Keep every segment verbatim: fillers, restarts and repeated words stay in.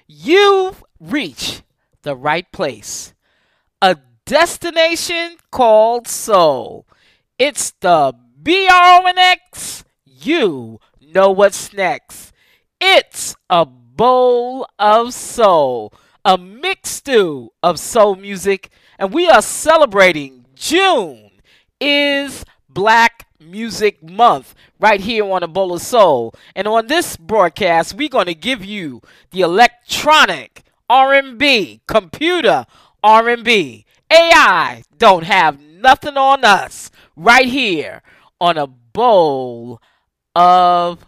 You've reached the right place. A destination called soul. It's the B R O N X. You know what's next. It's a bowl of soul, a mixed stew of soul music, and we are celebrating June is Black Music Month right here on A Bowl of Soul. And on this broadcast, we're going to give you the electronic R and B, computer R and B. A I don't have nothing on us right here on A Bowl of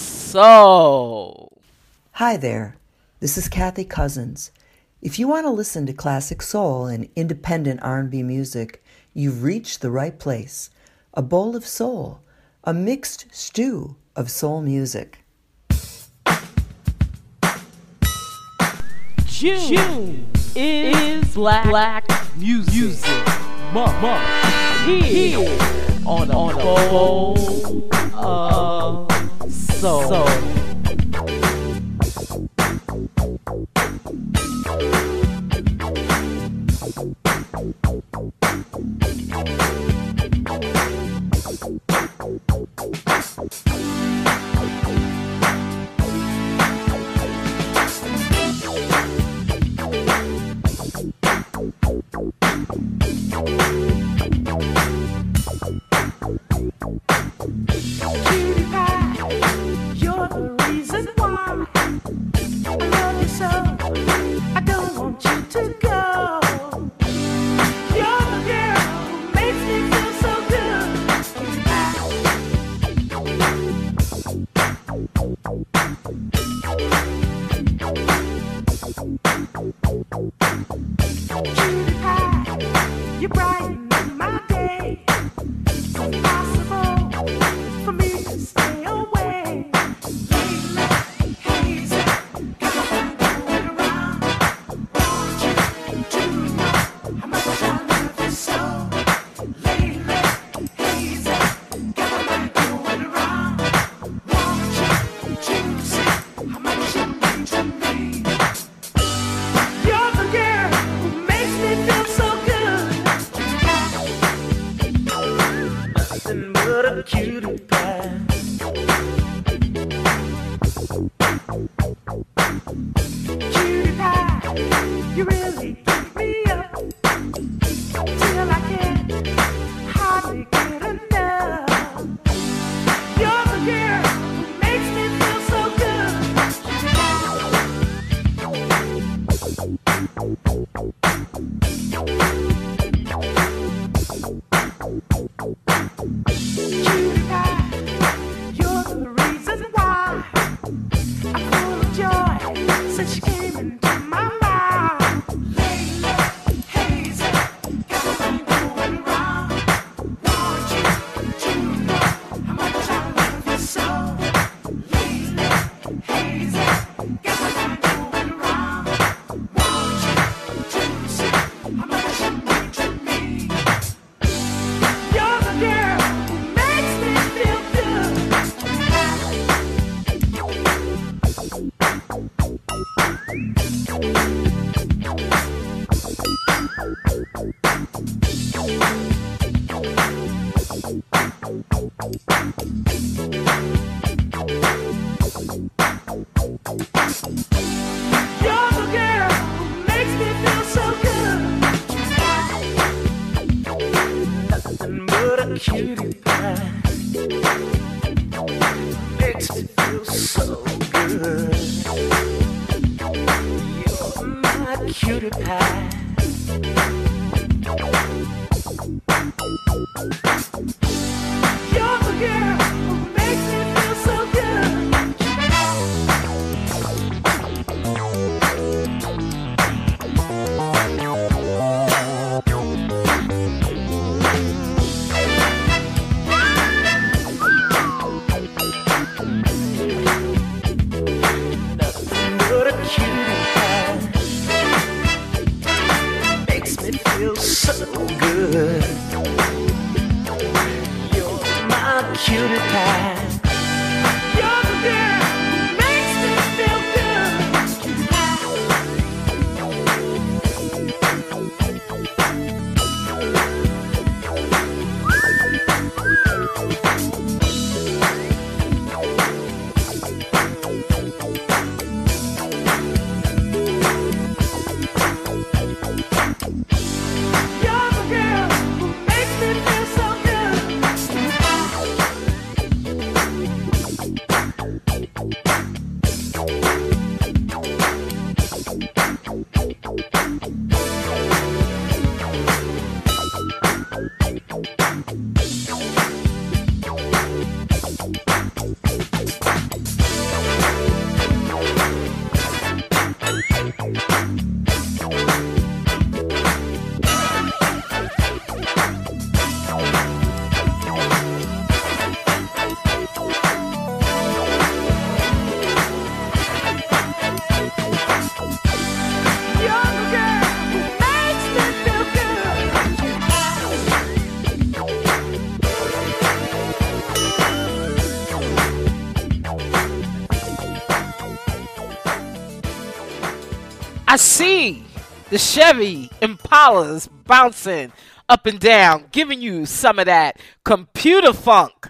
Soul. Hi there, this is Kathy Cousins. If you want to listen to classic soul and independent R and B music, you've reached the right place. A Bowl of Soul, a mixed stew of soul music. June, June is Black, Black Music, music Month, month here, here on, on A Bowl of Soul. soul. Cutie pie, you're the reason why I love you so. I don't want you to go. You're the girl who makes me feel so good. Cutie pie. Cutie pie, you brighten my day. It's impossible for me to stay away. Lately, hazy, got my mind going around. Want you to know how much I love you so. Lately, hazy, got my mind going around. Want you to see how much you mean to me. You're the girl who makes me feel so good. Nothing but a cutie pie. Cutie pie, you really keep me up till I can't hardly get enough. You're the girl who makes me feel so Cutie pie, you're the reason why I'm full of joy since you came into my mind. Lately, hazy, got my mind going around. Want you to know how much I love you so. Lately, hazy, got my mind going around. Want you to see how much you mean to me. You're the girl who makes me feel good. You're the girl who makes me feel so good. Nothing but a cutie pie. Makes me feel so good. You're my cutie pie. You're the girl who makes me feel so good. Nothing but a cutie pie. Makes me feel so good. You're my cutie pie. You're the girl who makes me feel good. I see the Chevy Impalas bouncing up and down, giving you some of that computer funk,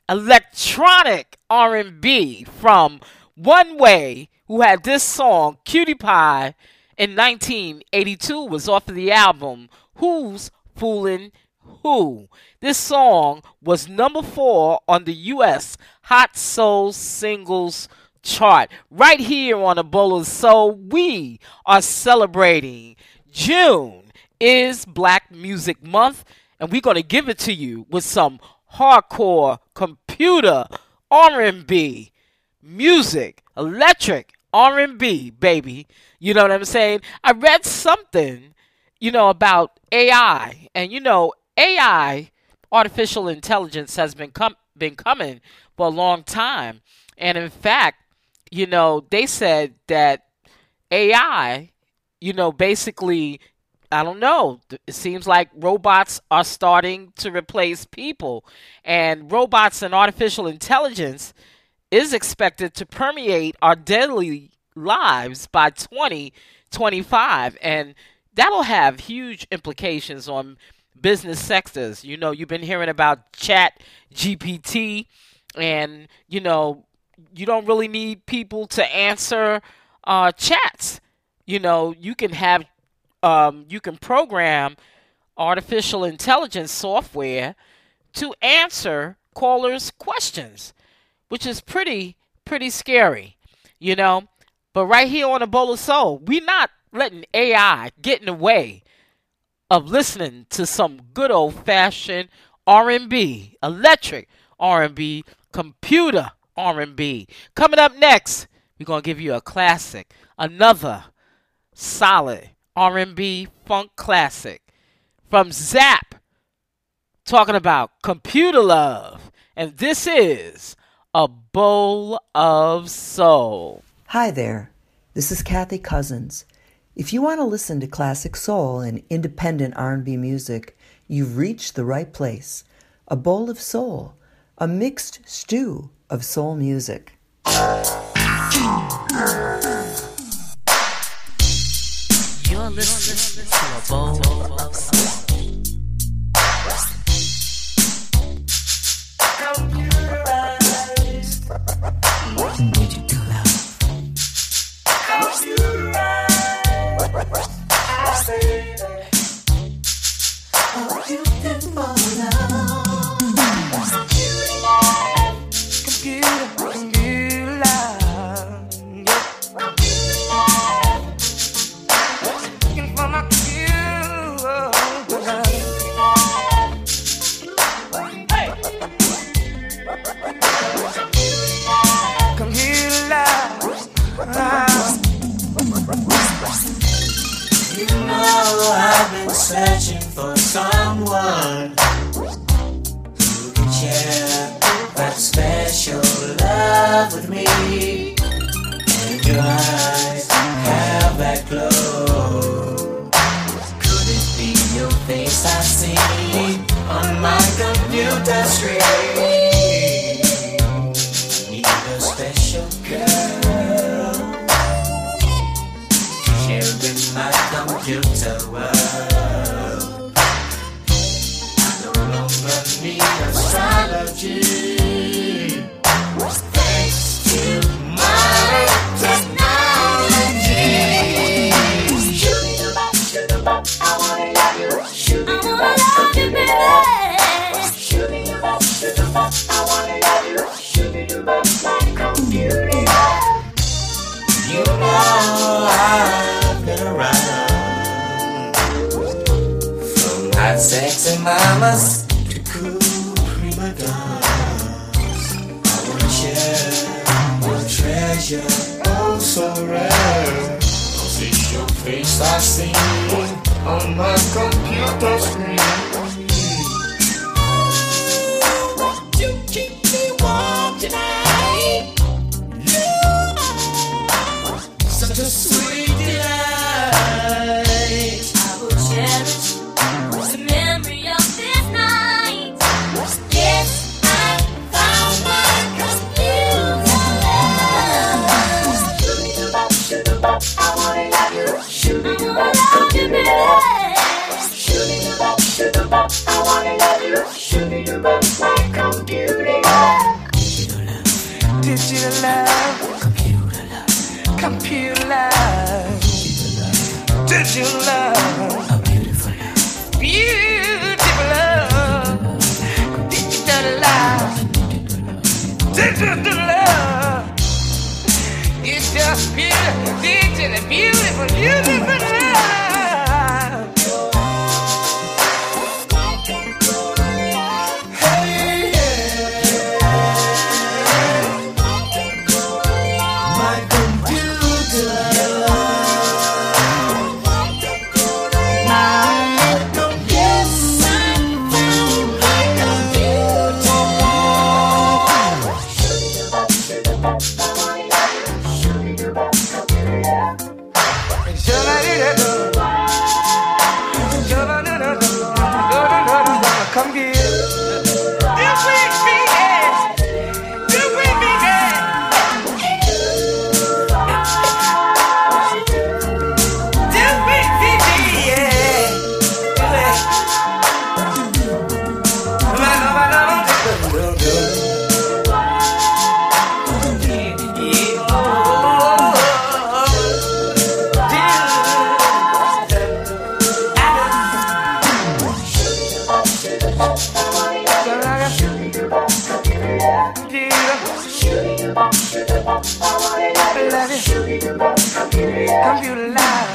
electronic R and B from One Way, who had this song, Cutie Pie, in nineteen eighty-two, was off of the album Who's Foolin' Who. This song was number four on the U S Hot Soul Singles chart. Right here on A Bowl of Soul, we are celebrating June is Black Music Month, and we're going to give it to you with some hardcore computer R and B music, electric R and B, baby. You know what I'm saying? I read something, you know, about A I, and you know, A I, artificial intelligence, has been com- been coming for a long time, and in fact, you know, they said that A I, you know, basically, I don't know, it seems like robots are starting to replace people. And robots and artificial intelligence is expected to permeate our daily lives by twenty twenty-five. And that'll have huge implications on business sectors. You know, you've been hearing about Chat G P T, and, you know, you don't really need people to answer uh, chats. You know, you can have, um, you can program artificial intelligence software to answer callers' questions, which is pretty, pretty scary, you know. But right here on A Bowl of Soul, we're not letting A I get in the way of listening to some good old-fashioned R and B, electric R and B, computer R and B. Coming up next, we're going to give you a classic, another solid R and B funk classic from Zapp, talking about Computer Love. And this is A Bowl of Soul. Hi there, this is Kathy Cousins. If you want to listen to classic soul and independent R and B music, you've reached the right place. A Bowl of Soul, a mixed stew of soul music. You're listening to A Bowl of Soul. Digital love. Oh, beautiful love. Computer, computer love. Looking for my computer love. Hey. Computer love. You know I've been searching for someone who can share that special love with me. And your eyes have that glow. Could it be your face I see on my computer screen? Need a special girl sharing my computer world. I no longer need astrology. Thanks to my technology. Shoot it up, shoot it up, I wanna love you. Shoot it up, shoot it up. Shoot it up, shoot it up, I wanna love you. Shoot it up, my computer. You know I've been around, from hot sexy mamas to cool prima donnas. I wanna share your treasure, oh so rare. Cause I see on my computer screen. You keep me warm tonight. Such a sweet delight. I will cherish the memory of this night. Yes, I found my computer love. Shoot it up, I wanna love you. Shoot it up, you baby. Shoot it up, shoot it up, I wanna love you. Shoot it up, my computer love. Digital love, computer love, computer love, digital love, a beautiful love, beautiful love, digital love, digital love. It's just beautiful, digital, beautiful, beautiful love. Come here. Computer love.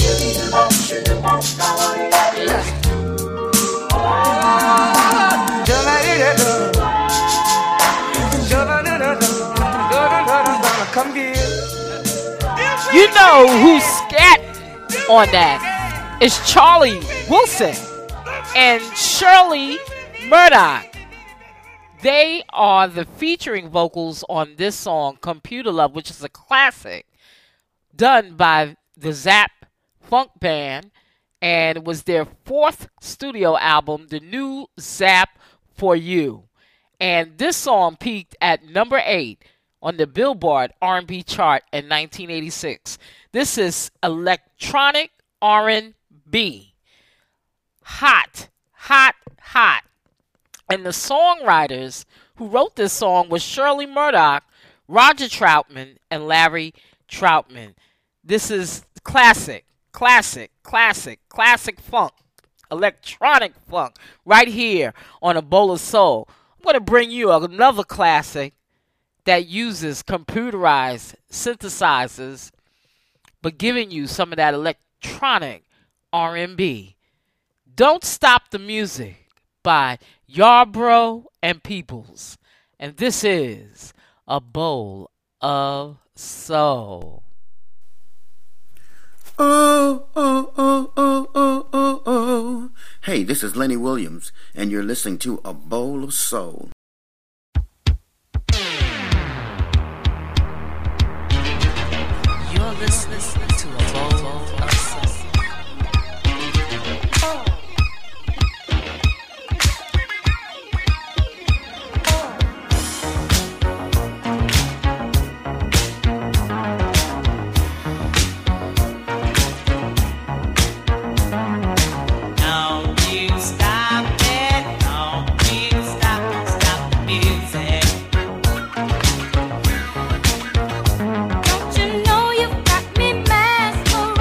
You know who's scat on that? It's Charlie Wilson and Shirley Murdoch. They are the featuring vocals on this song, Computer Love, which is a classic done by the Zap Funk Band, and it was their fourth studio album, The New Zap for You. And this song peaked at number eight on the Billboard R and B chart in nineteen eighty-six. This is electronic R and B. Hot, hot, hot. And the songwriters who wrote this song was Shirley Murdoch, Roger Troutman, and Larry Troutman. This is classic, classic, classic, classic funk, electronic funk, right here on A Bowl of Soul. I'm going to bring you another classic that uses computerized synthesizers, but giving you some of that electronic R and B. Don't Stop the Music by Yarbrough and Peoples. And this is A Bowl of Soul. Oh, oh, oh, oh, oh, oh, oh. Hey, this is Lenny Williams, and you're listening to A Bowl of Soul. You're listening to A Bowl of Soul. Don't you know you've got me mesmerized?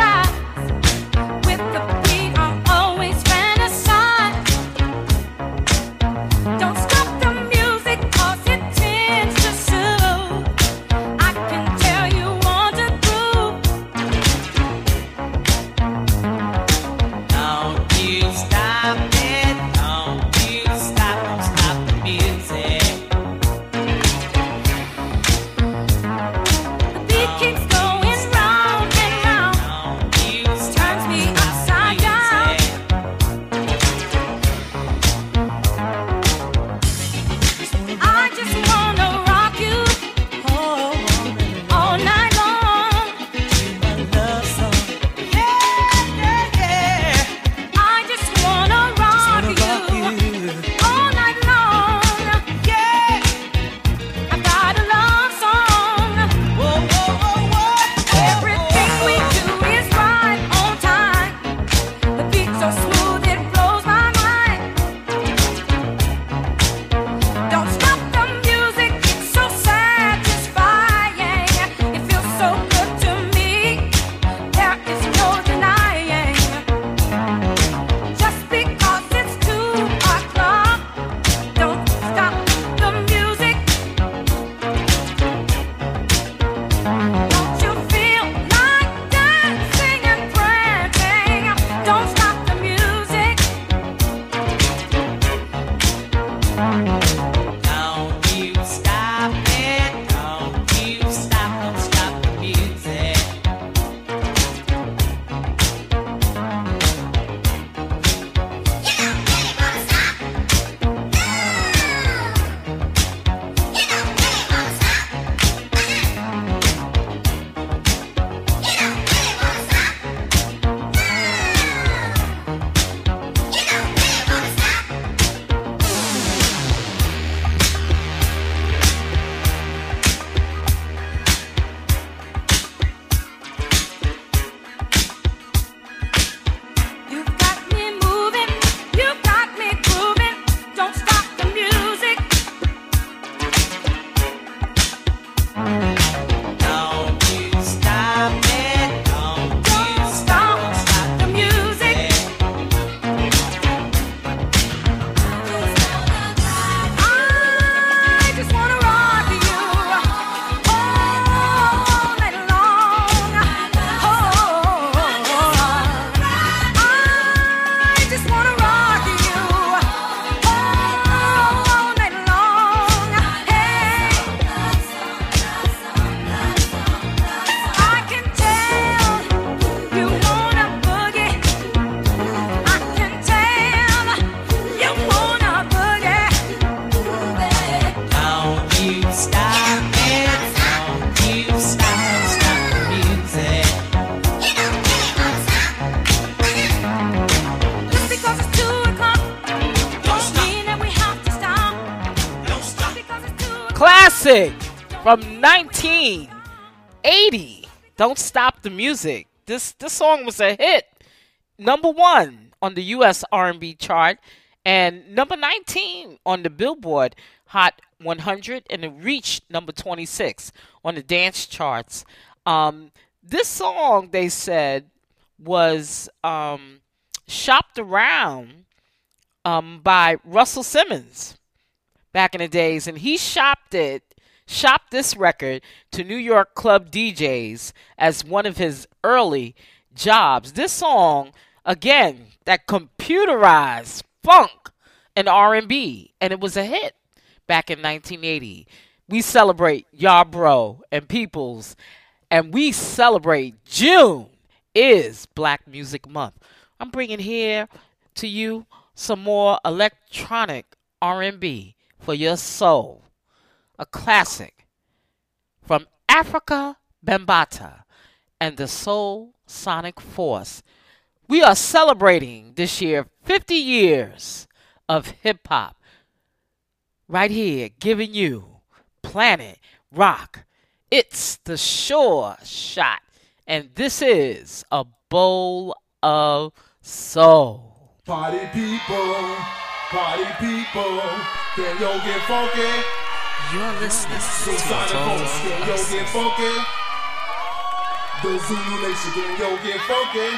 classic from nineteen eighty. Don't Stop the Music. This this song was a hit. Number one on the U S R and B chart and number nineteen on the Billboard Hot one hundred, and it reached number twenty-six on the dance charts. Um, this song, they said, was um, shopped around um, by Russell Simmons back in the days, and he shopped it, shopped this record to New York club D Js as one of his early jobs. This song, again, that computerized funk and R and B, and it was a hit back in nineteen eighty. We celebrate Yarbrough and Peoples, and we celebrate June is Black Music Month. I'm bringing here to you some more electronic R and B for your soul. A classic from Africa Bambaataa and the Soul Sonic Force. We are celebrating this year fifty years of hip-hop. Right here, giving you Planet Rock. It's the Sure Shot, and this is A Bowl of Soul. Party people, party people, can yo get funky? You're listening So to Sonic A Bowl Force, can yo of get Soul. funky? The Zulu Nation, can yo get funky?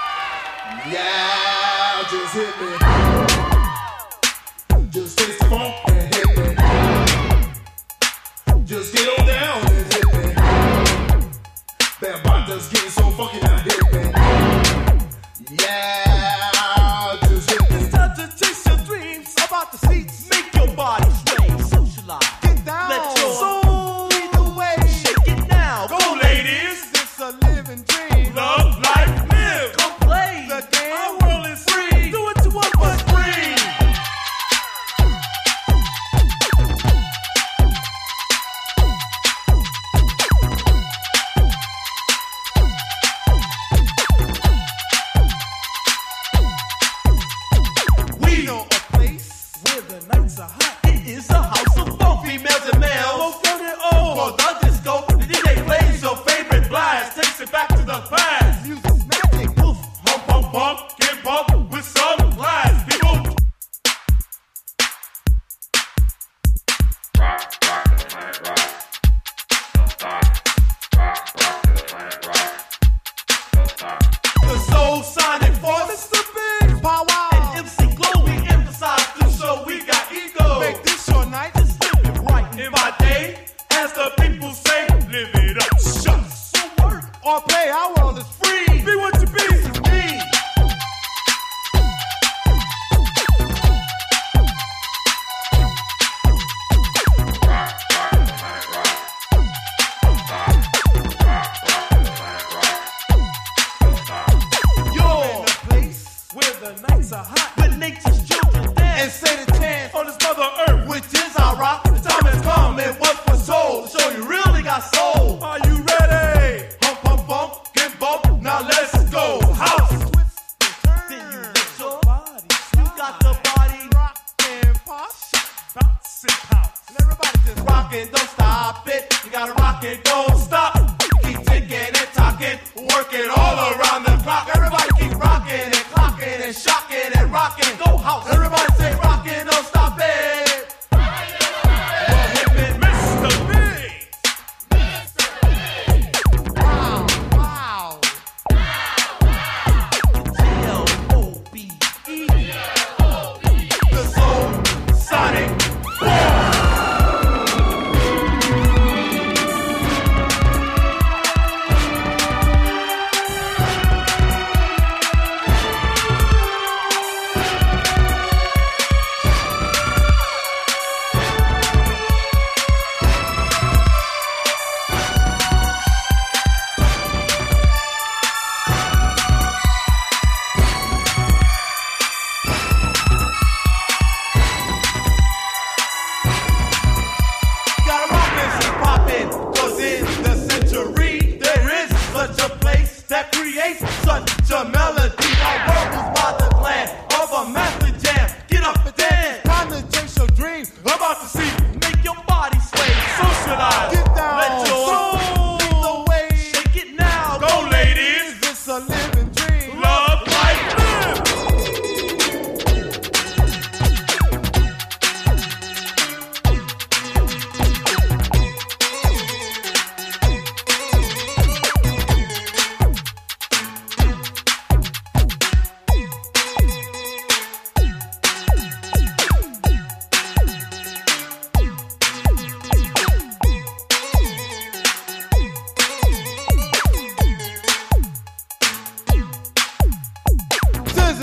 Yeah, just hit me. Just taste the funk and hit me. Just get on down and hit me. Bambaataa's getting so funky now, hit me. Yeah, just hit me. It's time to chase your dreams about the seats. Make your body sway, socialize. Get down. Let your soul lead the way. Shake it now. Go, ladies. It's a living dream. Love, life, live. Come play the game. Our world is free. Do what you want, but free. We know a place where the nights are hot. It is a house of funk, females and males. Both young and old. For the disco, the D J plays your favorite blast. Takes it back to the past. Music's magic. Poof. Hump, hump, hump. Get bumped with some blast. People. The Soul Sonic Force. Mister Big Power. And M C Glow, we emphasize the show. We got ego. Make this your night. Just live it right. In my day, as the people say, live it up. Shucks. So work or play, our world is free. Be what you be. This is me. You're in a place where the nights are hot, where nature's children dance and say the chant on this mother earth, which is our rock. The time has come and what for soul, to show you really got soul. Are you ready? Hump, hump, hump, get bump. Now let's go. House. Then you let your body. You got the body rock and pop, bounce and pounce. And everybody just rockin', don't stop it. You gotta rock it, don't stop. Keep ticking and talking, working all around the clock. Everybody keep rocking and clocking and shocking and rocking. Go house. Everybody say rockin', don't stop it. Well, hit me, Mister Big. Wow, wow. G L O B E. The Soul Sonic Force. Gotta rock this and poppin', 'cause in the century there is such a place that creates such a melody. Our world is by the plan of a master jam. Get up and dance. Time to chase your dreams. I'm about to see, make your body sway. So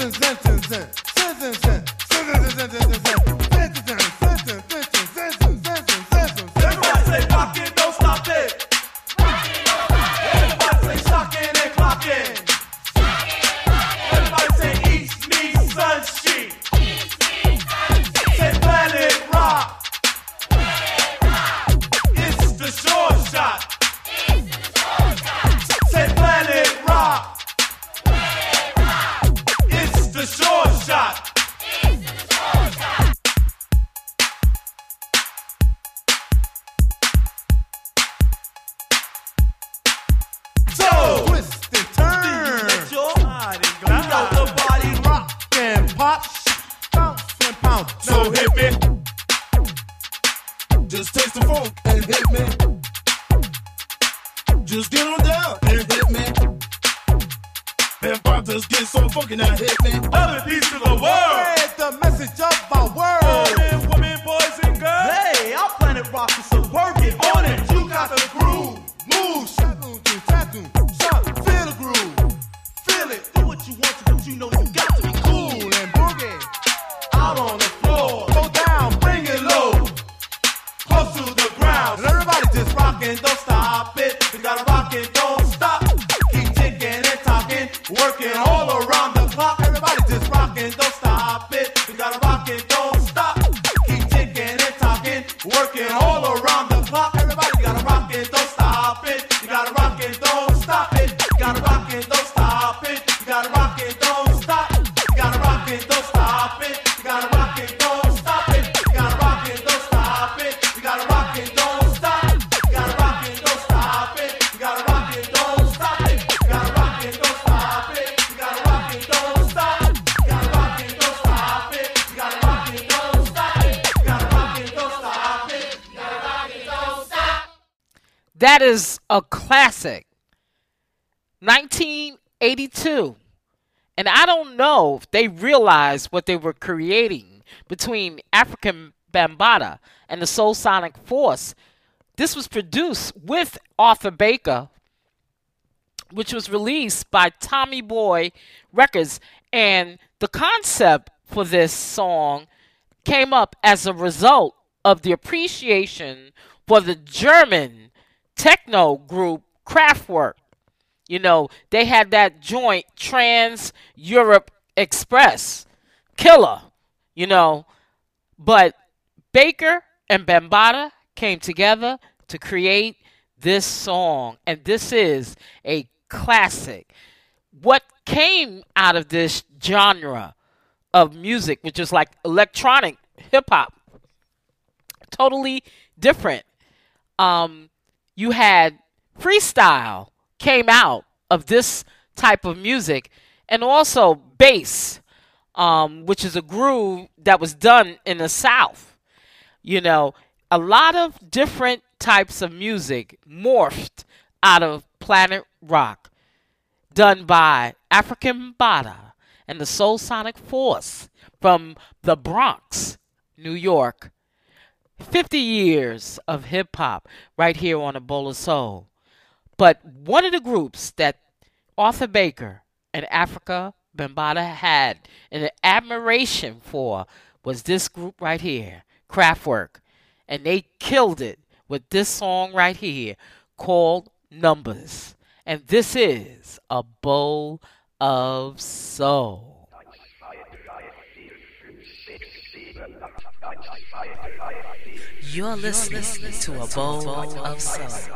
Everybody say rock it, don't stop it. Everybody say shocking and clocking. Everybody say east meets sun sheet. Say planet rock. It's the short shot. Say planet rock. It's the short shot. So twist and turn. Let your body glide. You got the body rock and pop, bounce and pound. So hit me. Just taste the funk and hit me. Just get on down and hit me. And pop just get so funky now hit me. Other piece of the world. Spread the message of my world. Men, women, boys and girls. Hey, our planet rock is so work it on it. You got the groove. Move, shadow, tattoo, shot, feel the groove. Feel it, do what you want to, but you know you got to be cool and boogie. Out on the floor, go down, bring it low, close to the ground. And everybody just rockin', don't stop it. You gotta rock it, don't stop. Keep ticking and talking, working all around the clock. Everybody just rockin', don't stop it. You gotta rock it, don't stop. Keep ticking and talking, working all around the clock. Everybody gotta rock it, don't stop it. You gotta rock it, don't stop it. You gotta rock it, don't stop it. You gotta rock it, don't stop. You gotta rock it, don't stop it. You gotta rock it, don't stop it. You gotta rock it, don't stop it. You gotta rock it, don't stop. You gotta rock it, don't stop it. You gotta rock it, don't stop it. You gotta rock it, don't stop it. You gotta rock it, don't stop. You gotta rock it, don't stop it. You gotta rock it, don't stop it. You gotta rock it, don't stop it. You gotta rock it, don't stop. That is a classic. nineteen eighty-two. And I don't know if they realized what they were creating between African Bambaataa and the Soul Sonic Force. This was produced with Arthur Baker, which was released by Tommy Boy Records. And the concept for this song came up as a result of the appreciation for the German techno group Kraftwerk. You know, they had that joint Trans Europe Express, killer, you know. But Baker and Bambaataa came together to create this song, and this is a classic. What came out of this genre of music, which is like electronic hip-hop, totally different. Um, you had freestyle came out of this type of music, and also bass, um, which is a groove that was done in the South. You know, a lot of different types of music morphed out of Planet Rock, done by African Bambaataa and the Soul Sonic Force from the Bronx, New York. fifty years of hip-hop right here on A Bowl of Soul. But one of the groups that Arthur Baker and Africa Bambaataa had an admiration for was this group right here, Kraftwerk. And they killed it with this song right here called Numbers. And this is A Bowl of Soul. You're listening to A Bowl of Soul.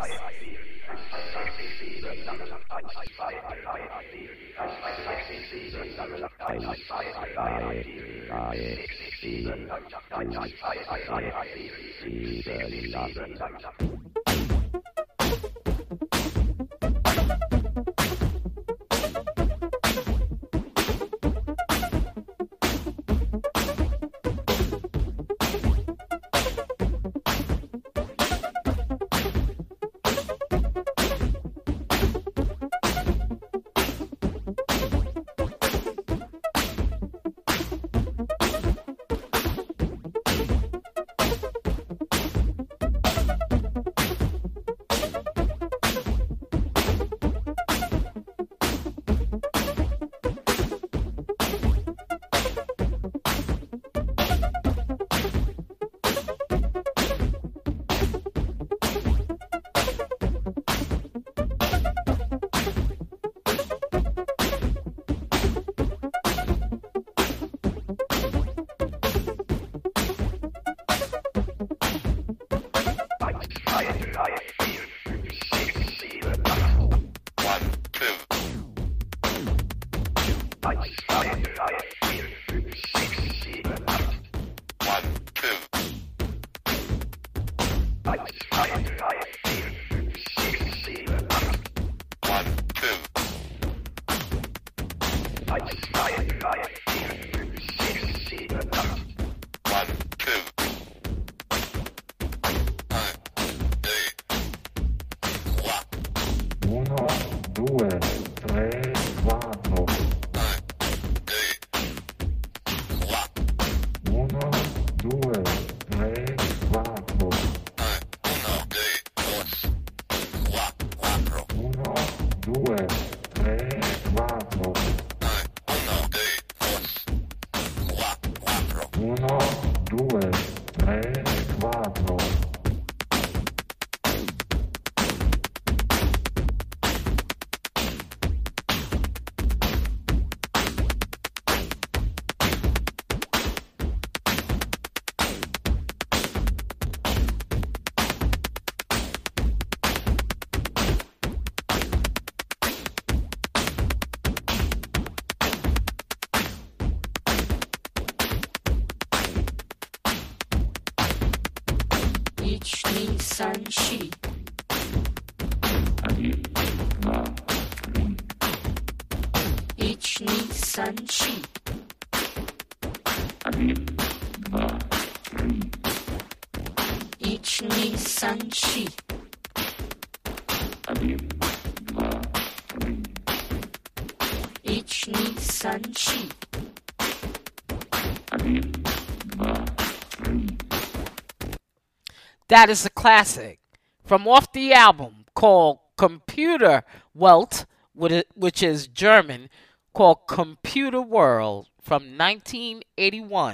That is a classic from off the album called Computer Welt, which is German, called Computer World from nineteen eighty-one.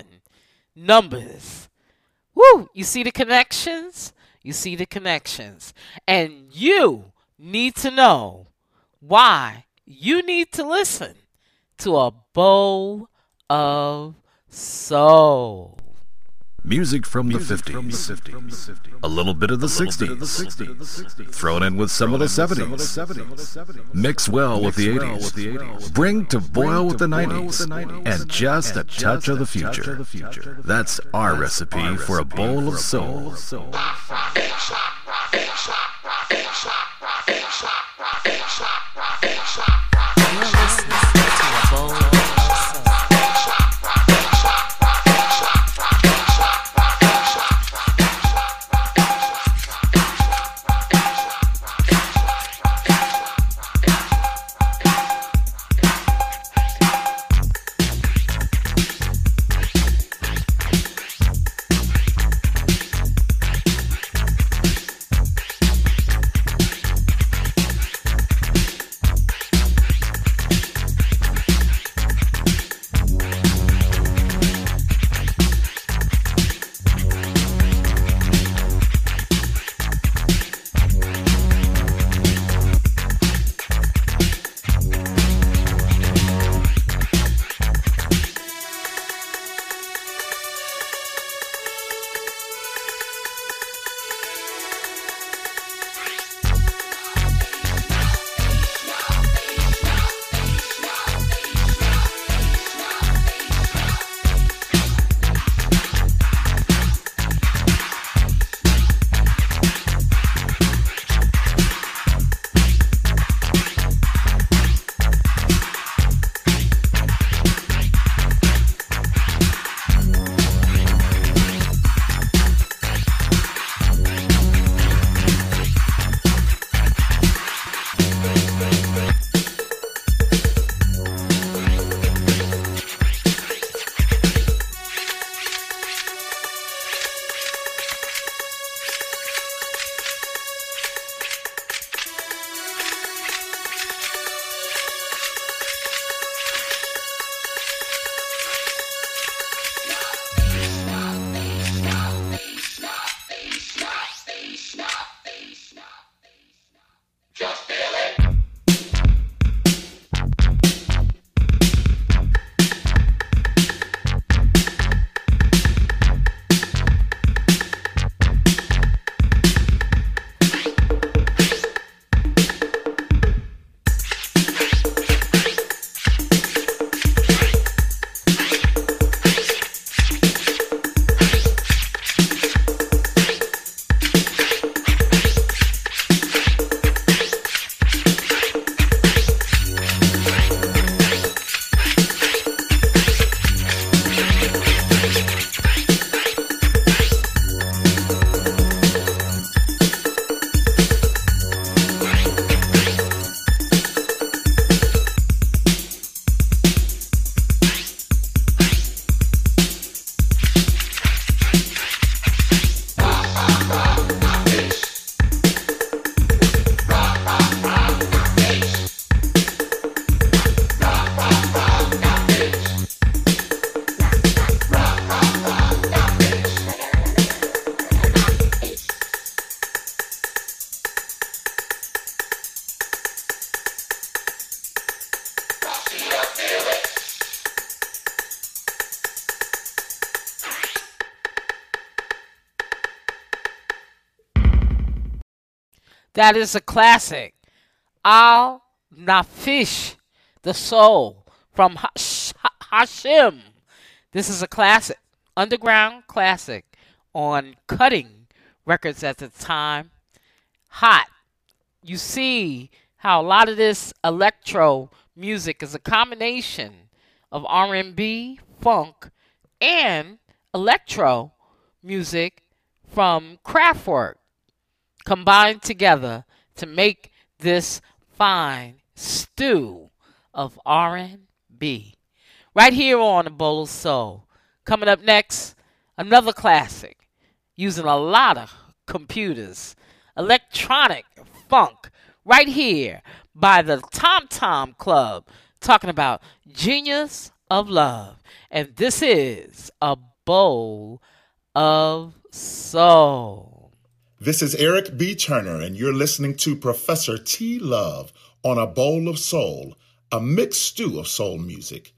Numbers. Woo! You see the connections? You see the connections. And you need to know why you need to listen to A Bowl of Soul. Music from the fifties, a little bit of the sixties, thrown in with some of the seventies, mix well with the eighties, bring to boil with the nineties, and just a touch of the future. That's our recipe for a bowl of soul. You're listening to A Bowl of Soul. That is a classic. Al Nafish, the Soul from Hash- Hashim. This is a classic, underground classic on Cutting Records at the time. Hot. You see how a lot of this electro music is a combination of R and B, funk, and electro music from Kraftwerk combined together to make this fine stew of R and B. Right here on A Bowl of Soul. Coming up next, another classic using a lot of computers. Electronic funk right here by the Tom Tom Club, talking about Genius of Love. And this is A Bowl of Soul. This is Eric B. Turner, and you're listening to Professor T. Love on A Bowl of Soul, a mixed stew of soul music.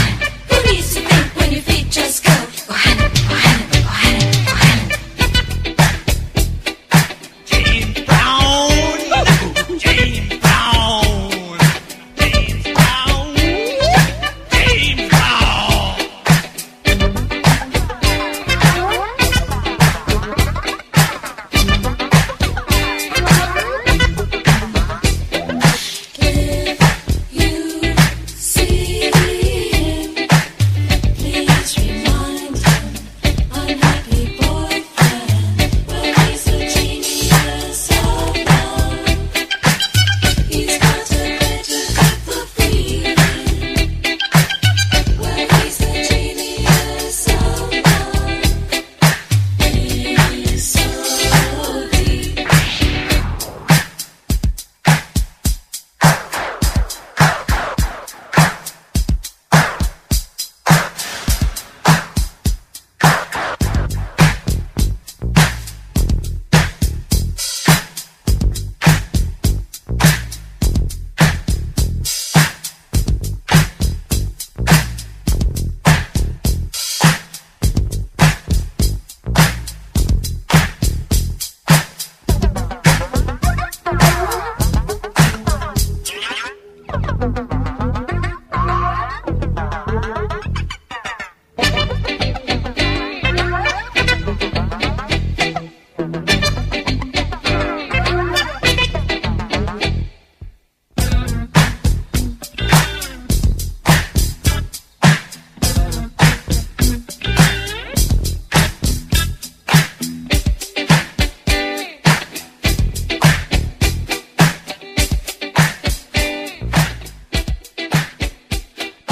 Just go.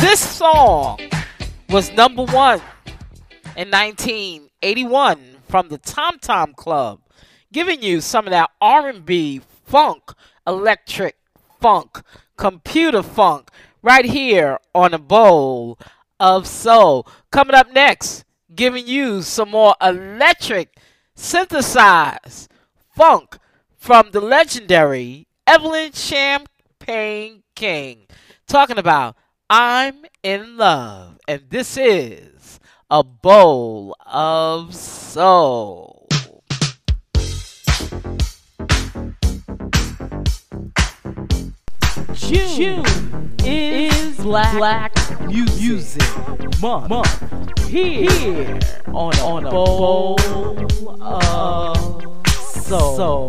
This song was number one in nineteen eighty-one from the Tom Tom Club, giving you some of that R and B, funk, electric funk, computer funk, right here on A Bowl of Soul. Coming up next, giving you some more electric, synthesized funk from the legendary Evelyn Champagne King, talking about I'm in Love, and this is A Bowl of Soul. June, June is Black, Black Music, music Month, month. Here, here on, on A Bowl, bowl of Soul. soul.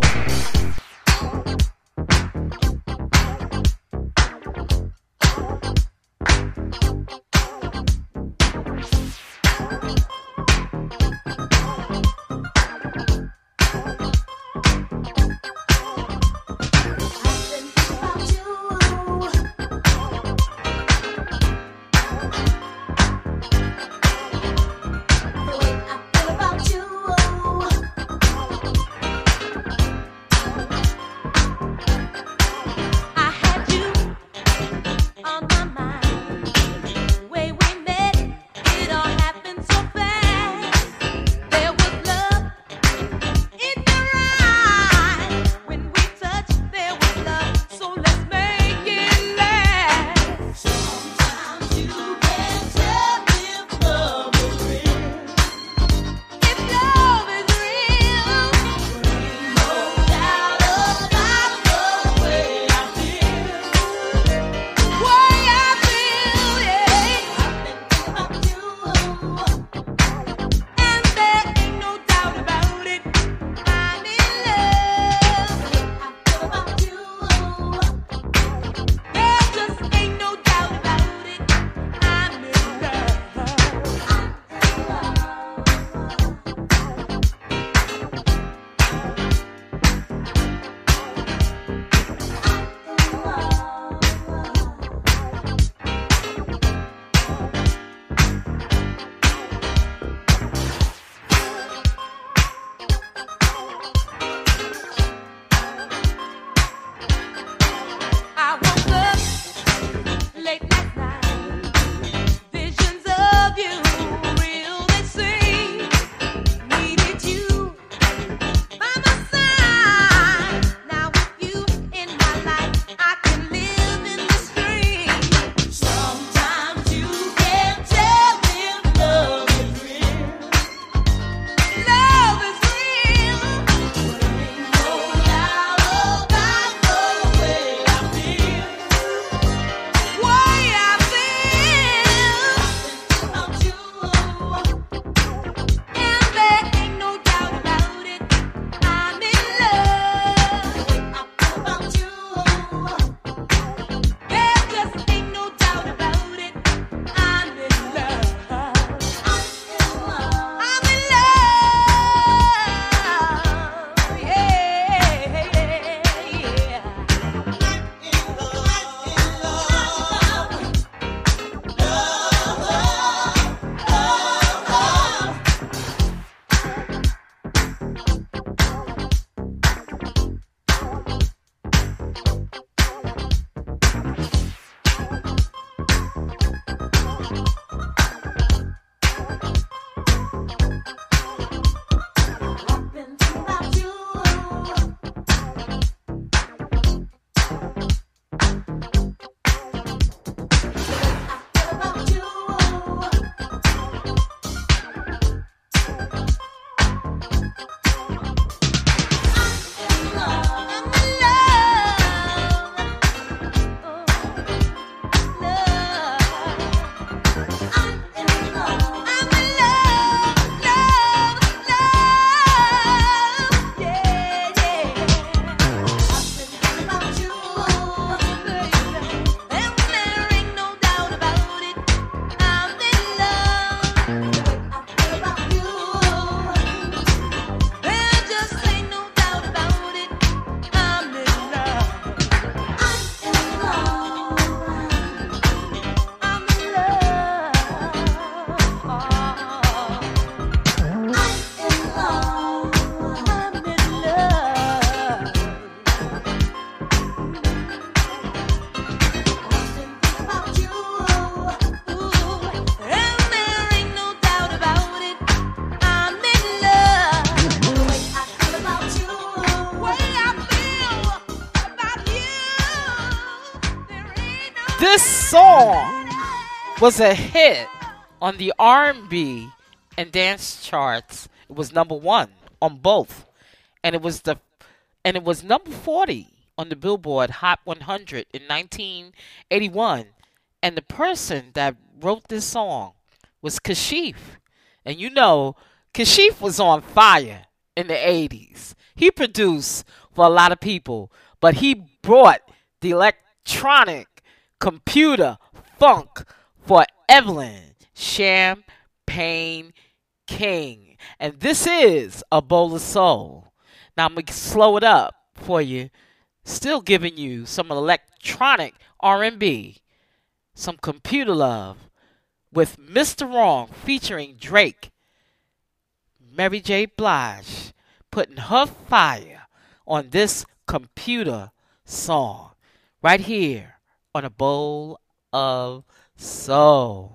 song was a hit on the R and B and dance charts. It was number one on both, and it was the and it was number forty on the Billboard Hot one hundred in nineteen eighty-one. And the person that wrote this song was Kashif. And you know, Kashif was on fire in the eighties. He produced for a lot of people, but he brought the electronic computer funk for Evelyn Champagne King. And this is A Bowl of Soul. Now I'm going to slow it up for you. Still giving you some electronic R and B, some computer love with Mister Wrong featuring Drake. Mary J. Blige putting her fire on this computer song right here on A Bowl of Soul.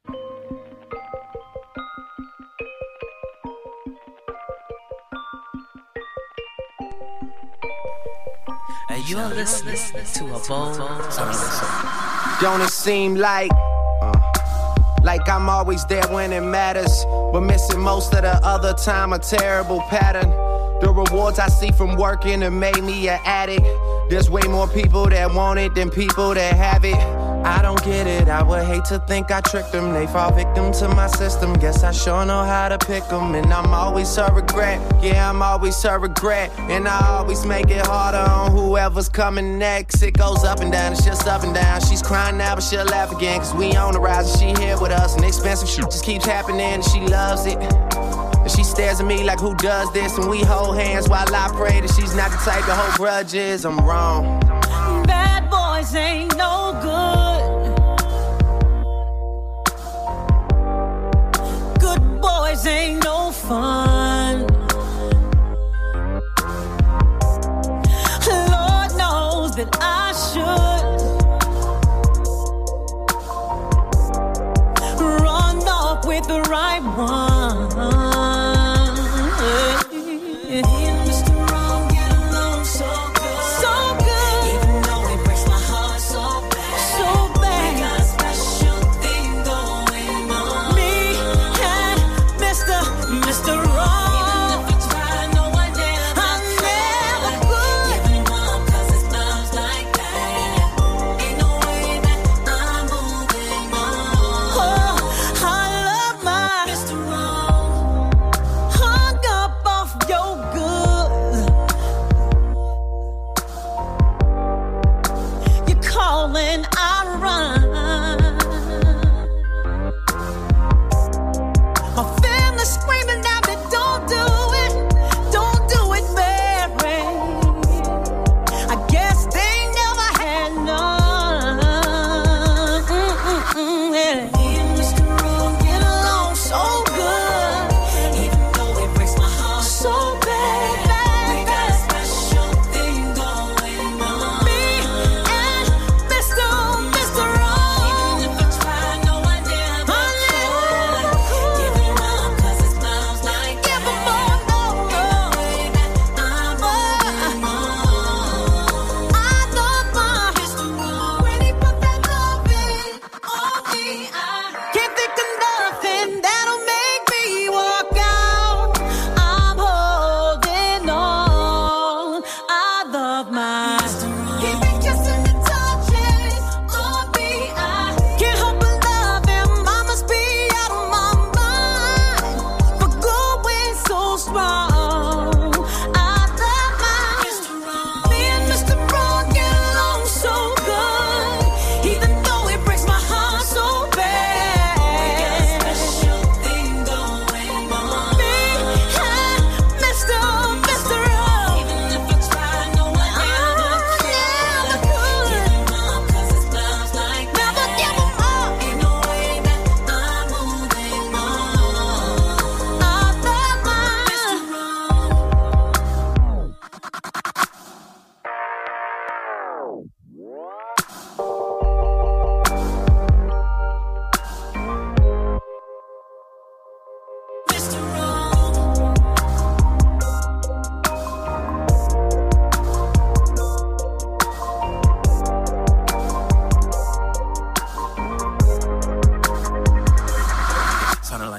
And you're listening to A Bowl of Soul. Don't it seem like uh, like I'm always there when it matters, but missing most of the other time, a terrible pattern. The rewards I see from working have made me an addict. There's way more people that want it than people that have it. I don't get it, I would hate to think I tricked them. They fall victim to my system, guess I sure know how to pick them. And I'm always a regret, yeah, I'm always a regret. And I always make it harder on whoever's coming next. It goes up and down, it's just up and down. She's crying now, but she'll laugh again, cause we on the rise and she here with us. And expensive shit just keeps happening and she loves it. And she stares at me like, who does this? And we hold hands while I pray that she's not the type to hold grudges. I'm wrong. Bad boys ain't no good. Good boys ain't no fun. Lord knows that I should run off with the right one. Mister Wrong, get along so good. So good. Even though it breaks my heart so bad. So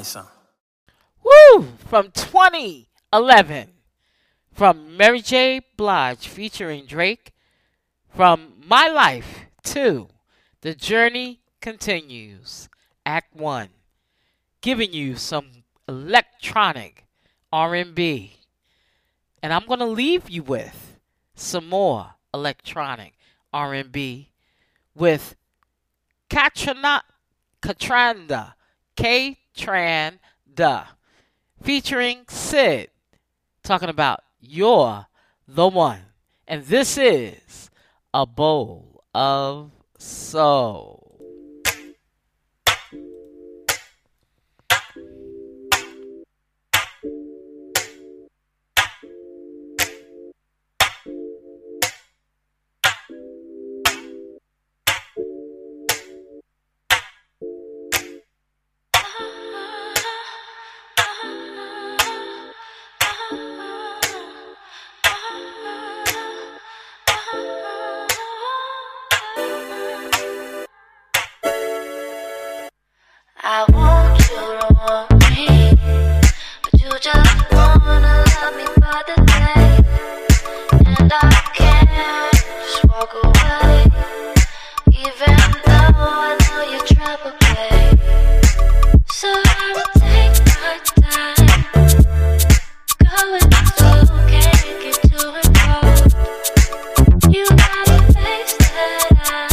some. Woo! From twenty eleven. From Mary J. Blige featuring Drake. From My Life two. The Journey Continues. Act one. Giving you some electronic R and B. And I'm going to leave you with some more electronic R and B with Katrina, Katranda, K-Tranda, featuring Sid, talking about You're the One. And this is A Bowl of Soul. I want you to want me, but you just wanna love me for the day, and I can't just walk away, even though I know you're trouble, babe. So I will take my time, going slow, can't get too involved. You got a face that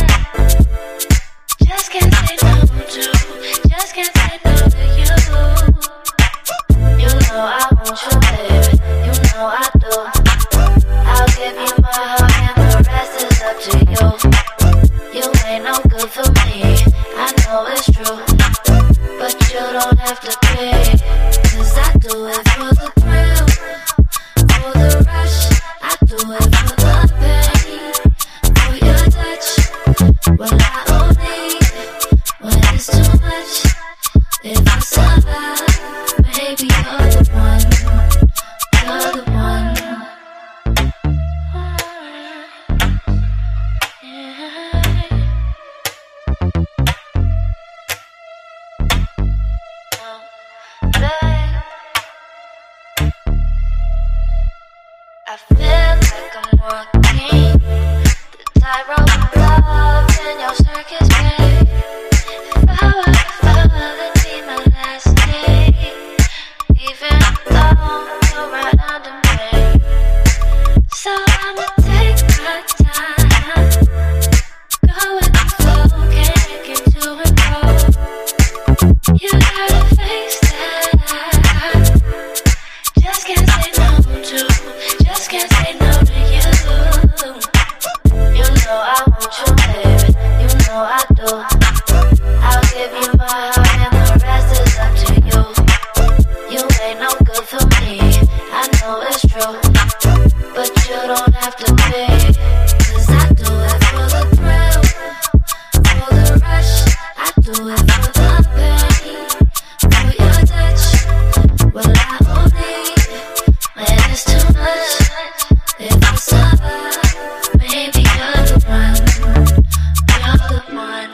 I just can't say no to. Just can't say no to you. You know I want you, baby. You know I do. I'll give you my heart and the rest is up to you. You ain't no good for me, I know it's true, but you don't have to pay. Cause I do it for the thrill, for the rush. I do it for the pain, for your touch. Well, I only when it's too much. If I survive, maybe you're the one, you're the one. I feel like I'm walking the tightrope of love in your circus, babe. If I were to fall, that'd be my last day, even though you're right under me. So I'ma take my time, go with the flow, can't get too involved. You got a face that I just can't say no to, just can't say no to you. You know I want you, baby, you know I do. I'll give you my heart and the rest is up to you. You ain't no good for me, I know it's true, but you don't have to pay. Cause I do it for the thrill, for the rush. I do it for the pain, for your touch. Well, I only when it's too much. If I survive, maybe you're the one, you're the one.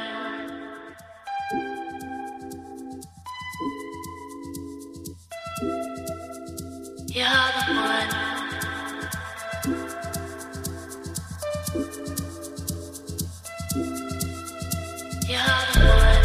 You're the one. You're the one.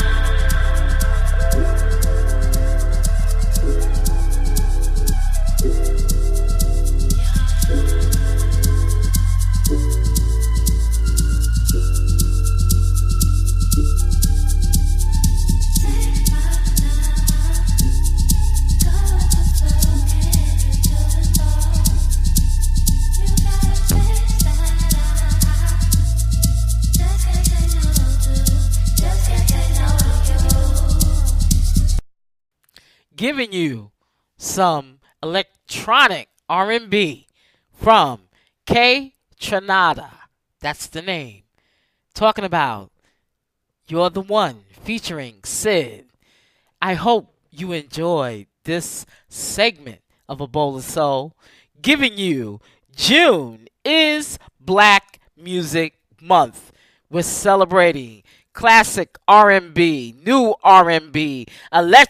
Giving you some electronic R and B from K-Tranda. That's the name. Talking about You're the One featuring Sid. I hope you enjoyed this segment of A Bowl of Soul. Giving you June is Black Music Month. We're celebrating classic R and B, new R and B, electric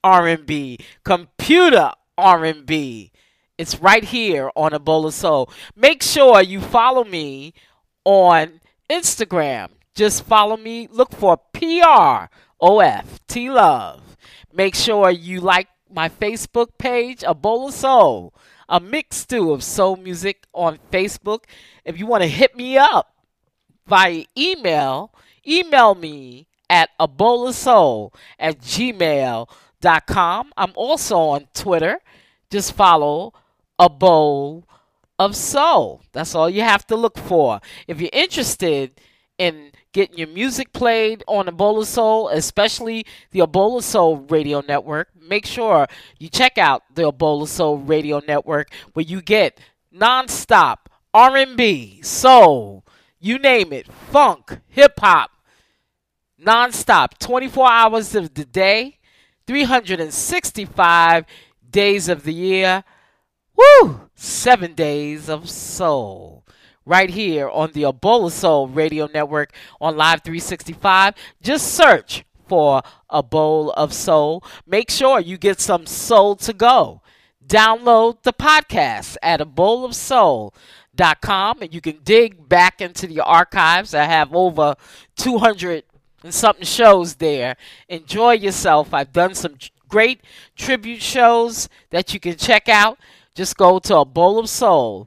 R and B, computer R and B. It's right here on A Bowl of Soul. Make sure you follow me on Instagram. Just follow me. Look for P R O F T Love. Make sure you like my Facebook page, A Bowl of Soul, a mixed stew of soul music on Facebook. If you want to hit me up via email, email me at a bowl of soul at gmail dot com. I'm also on Twitter. Just follow A Bowl of Soul. That's all you have to look for. If you're interested in getting your music played on A Bowl of Soul, especially the A Bowl of Soul Radio Network, make sure you check out the A Bowl of Soul Radio Network, where you get non-stop R and B, soul, you name it, funk, hip-hop, non-stop, twenty-four hours of the day, three hundred sixty-five days of the year, woo, seven days of soul. Right here on the A Bowl of Soul Radio Network on Live three sixty-five. Just search for A Bowl of Soul. Make sure you get some soul to go. Download the podcast at a bowl of soul dot com, and you can dig back into the archives. I have over two hundred and something shows there. Enjoy yourself. I've done some great tribute shows that you can check out. Just go to a bowl of soul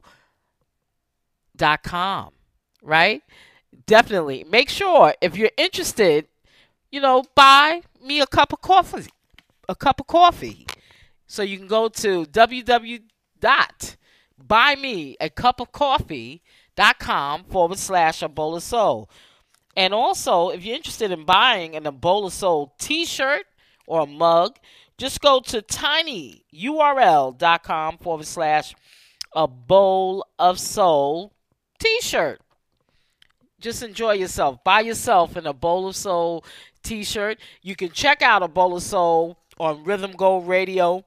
dot com, right? Definitely. Make sure, if you're interested, you know, buy me a cup of coffee. A cup of coffee. So you can go to w w w dot buy me a cup of coffee dot com forward slash a bowl of soul. And also, if you're interested in buying an A Bowl of Soul t-shirt or a mug, just go to tinyurl.com forward slash a bowl of soul t-shirt. Just enjoy yourself. Buy yourself an A Bowl of Soul t-shirt. You can check out A Bowl of Soul on Rhythm Gold Radio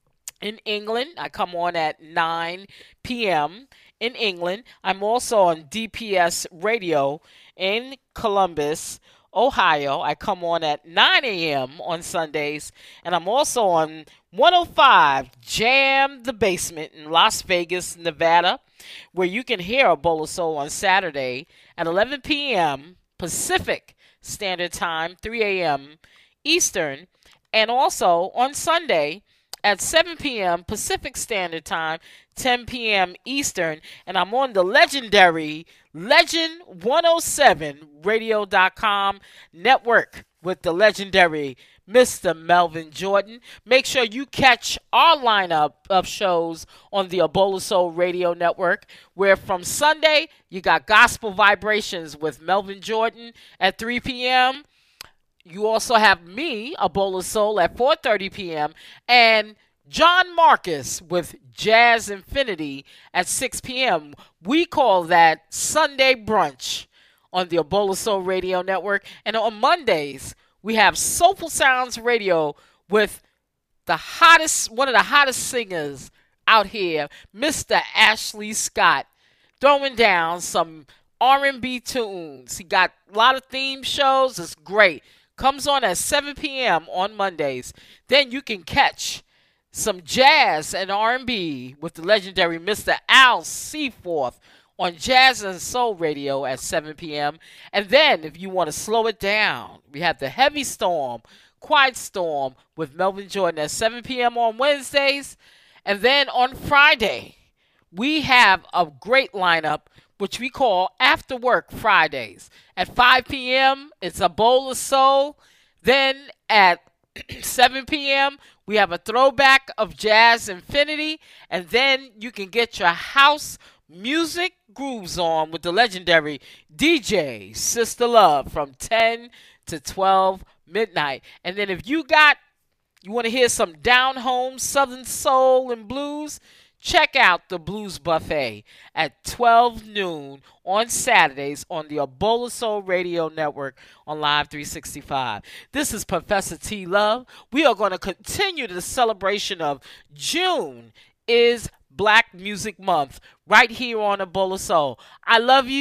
in England. I come on at nine p.m. in England. I'm also on D P S Radio in Columbus, Ohio. I come on at nine a.m. on Sundays. And I'm also on one oh five Jam the Basement in Las Vegas, Nevada, where you can hear A Bowl of Soul on Saturday at eleven p.m. Pacific Standard Time, three a.m. Eastern, and also on Sunday at seven p.m. Pacific Standard Time, ten p.m. Eastern, and I'm on the legendary Legend one oh seven radio dot com network with the legendary Mister Melvin Jordan. Make sure you catch our lineup of shows on the A Bowl of Soul Radio Network, where from Sunday, you got Gospel Vibrations with Melvin Jordan at three p.m. You also have me, A Bowl of Soul, at four thirty p.m. and John Marcus with Jazz Infinity at six p.m. We call that Sunday Brunch on the A Bowl of Soul Radio Network. And on Mondays, we have Soulful Sounds Radio with the hottest, one of the hottest singers out here, Mister Ashley Scott, throwing down some R and B tunes. He got a lot of theme shows. It's great. Comes on at seven p.m. on Mondays. Then you can catch some jazz and R and B with the legendary Mister Al Seaforth on Jazz and Soul Radio at seven p.m. And then, if you want to slow it down, we have the Heavy Storm, Quiet Storm with Melvin Jordan at seven p.m. on Wednesdays. And then on Friday, we have a great lineup, which we call After Work Fridays. At five p.m., it's A Bowl of Soul. Then at seven p.m., we have a throwback of Jazz Infinity. And then you can get your house music grooves on with the legendary D J Sister Love from ten to twelve midnight. And then if you got, you want to hear some down-home Southern soul and blues, check out the Blues Buffet at twelve noon on Saturdays on the A Bowl of Soul Radio Network on Live three sixty-five. This is Professor T. Love. We are going to continue the celebration of June is Black Music Month right here on A Bowl of Soul. I love you.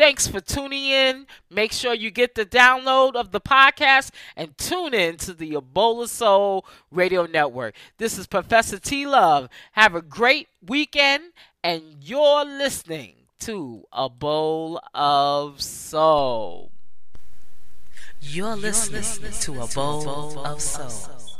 Thanks for tuning in. Make sure you get the download of the podcast and tune in to the Ebola Soul Radio Network. This is Professor T Love. Have a great weekend, and you're listening to A Bowl of Soul. You're listening to A Bowl of Soul.